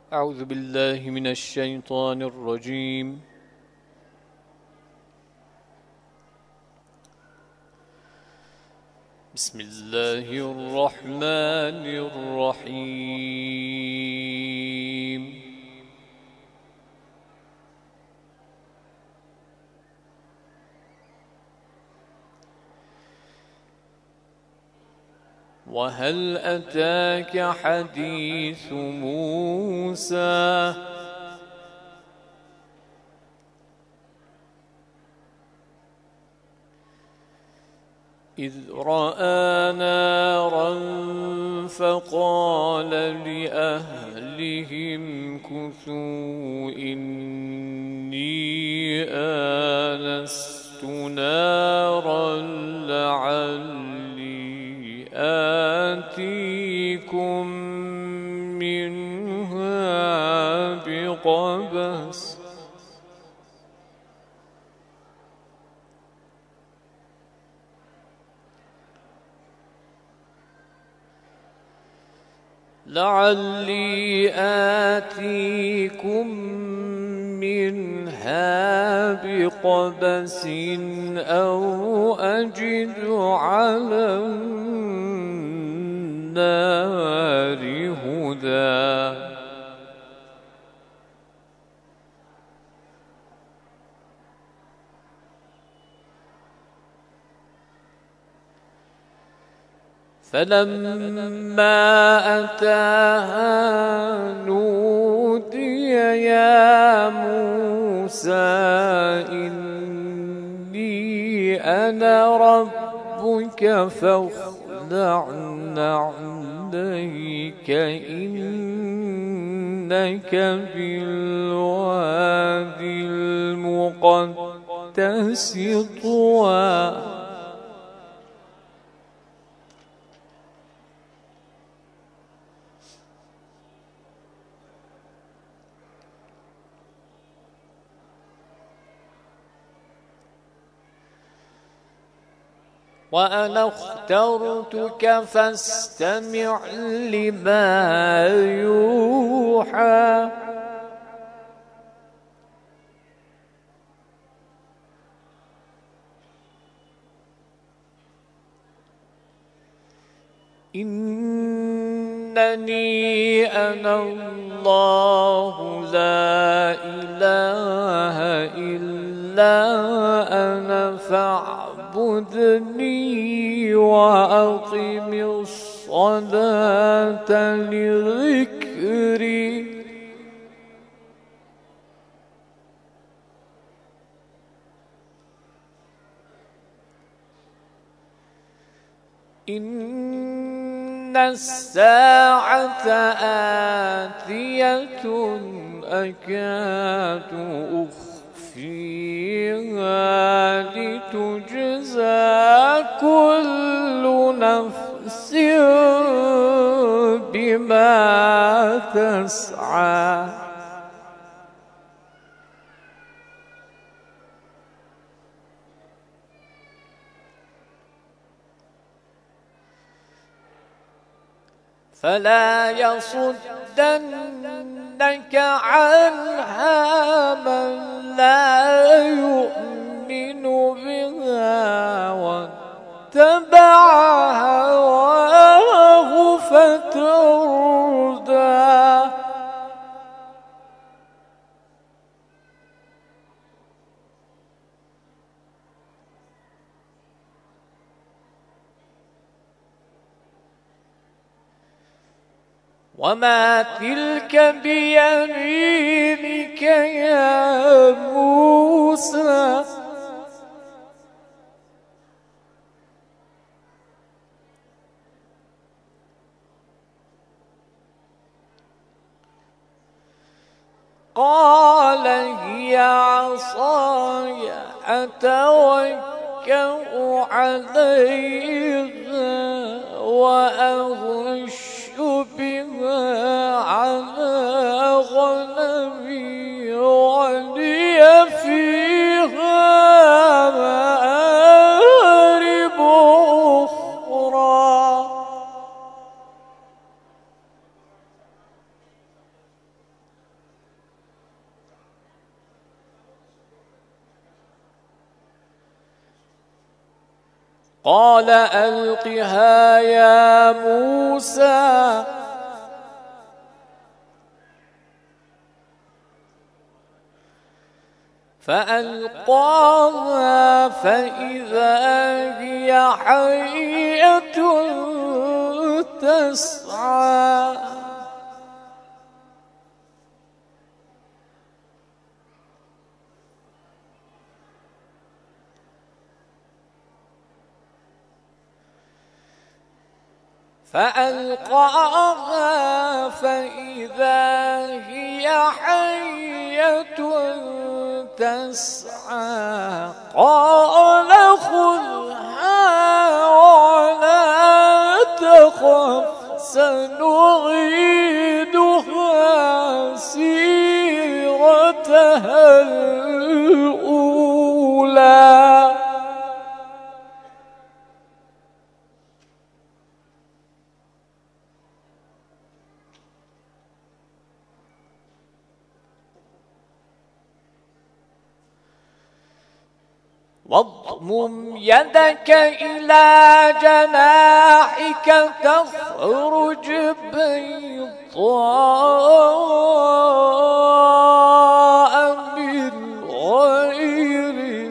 أعوذ بالله من الشيطان الرجيم. بسم الله الرحمن الرحيم. وهل أتاك حديث موسى إذ رأى نارا فقال لأهلهم كثوا إني آنست نارا لعلي آتيكم منها بقبس أو أجد على النار هدى. فلما أتاها نودي يا موسى إني أنا ربك فاخلع عليك إنك بالوادي المقدس طوى. وأنا اخترتك فاستمع لما يوحى. إنني أنا الله لا إله إلا أنا فاعبدني وأقم الصلاة لذكري. إن الساعة آتية أكاد أخفيها لتجزى كل نفس بما تسعى. فلا يصدنك عنها من لا يؤمن بها واتبع هواه فتردى. وما تلك بيمينك يا موسى. قال هي عصاي أتوكأ عليها وأهش بها على غنمي ولي فيها مآرب أخرى. قال ألقها يا موسى فألقاها فإذا هي حية تسعى فألقاها فإذا هي حية تسعى قال خذها ولا تخف سنعيدها سيرتها الأولى واضمم يدك إلى جناحك تخرج بيضاء من غير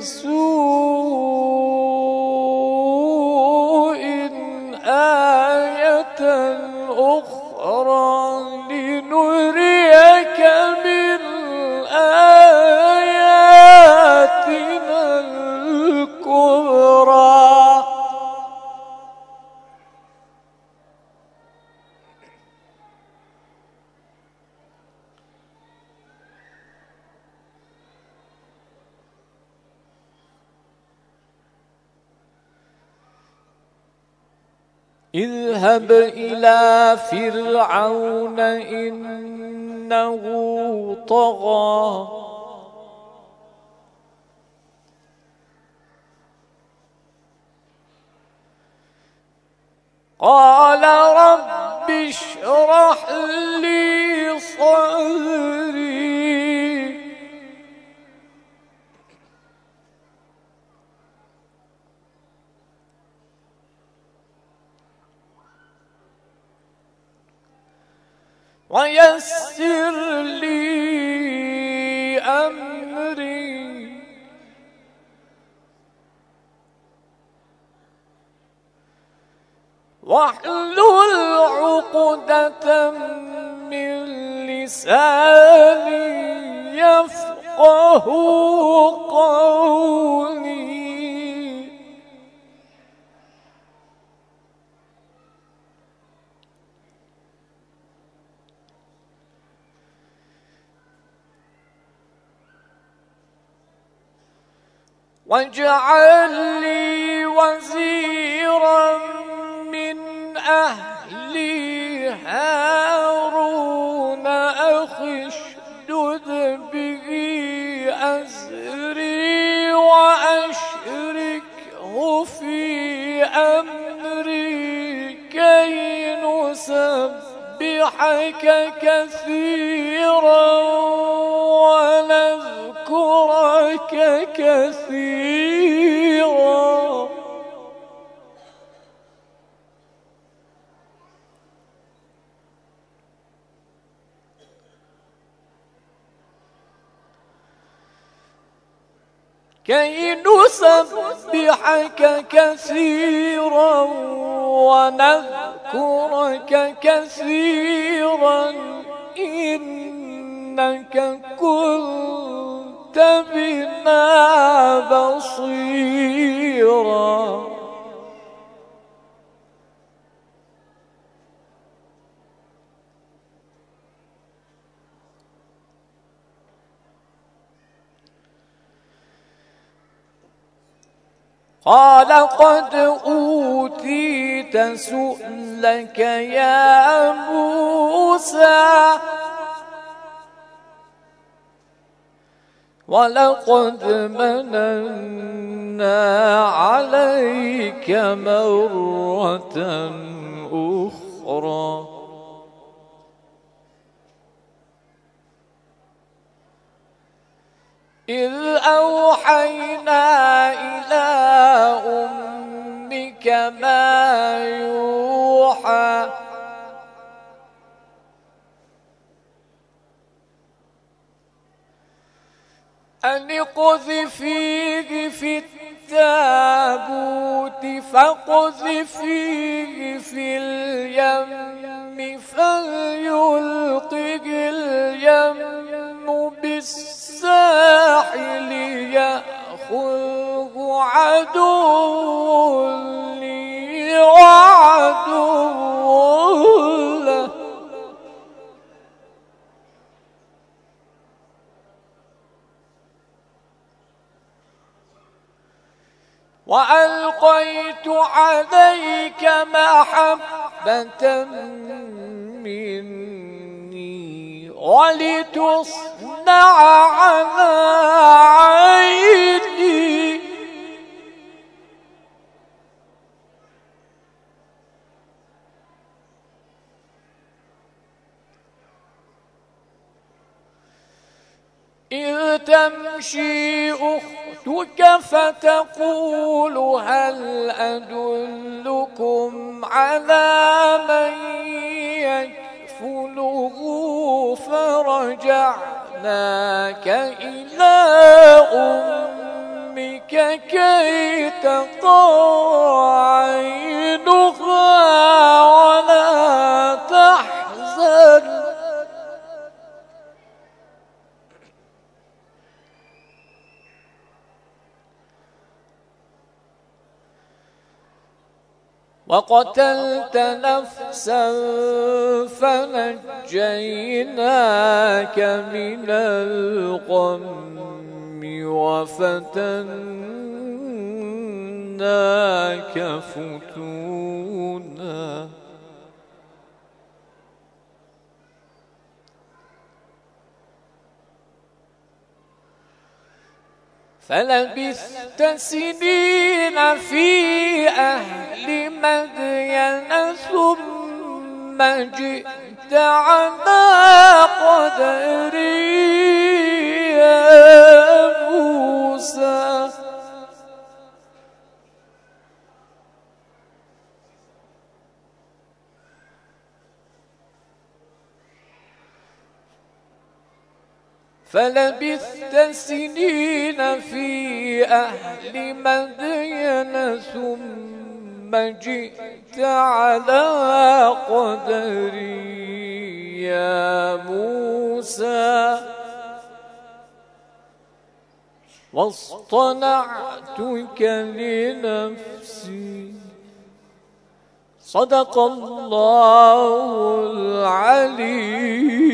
سوء آية أخرى لنريك من آياتنا الكبرى اذهب إلى فرعون إنه طغى قال رب اشرح لي صدري ويسر لي أمري واحلل عقدة من لساني يفقه قولي واجعل لي وزيرا من أهلي هارون أخي اشدد به أزري وأشركه في أمري كي نسبحك كثيرا ونذكرك كثيرا ونذكرك كثيرا إنك كنت بنا بصيرا قال قد أوتيت سؤلك يا موسى ولقد مننا عليك مرة أخرى إذ أوحينا إلى أمك أن اقذفيه في التابوت فاقذفيه في اليم فليلقه اليم بالساحل يأخذه عدو لي وعدو له وألقيت عليك محبة مني ولتصنع على عيني إذ تمشي أختك فتقول هل أدلكم على من يكفله فرجعناك إلى أمك كي تقر عينها ولا تحزن وقتلت نفسا فنجيناك من الغم وفتناك فتونا فلبثت سنين في أهل مدين ثم جئت على قدري يا موسى فلبثت سنين في أهل مدين ثم جئت على قدري يا موسى واصطنعتك لنفسي صدق الله العلي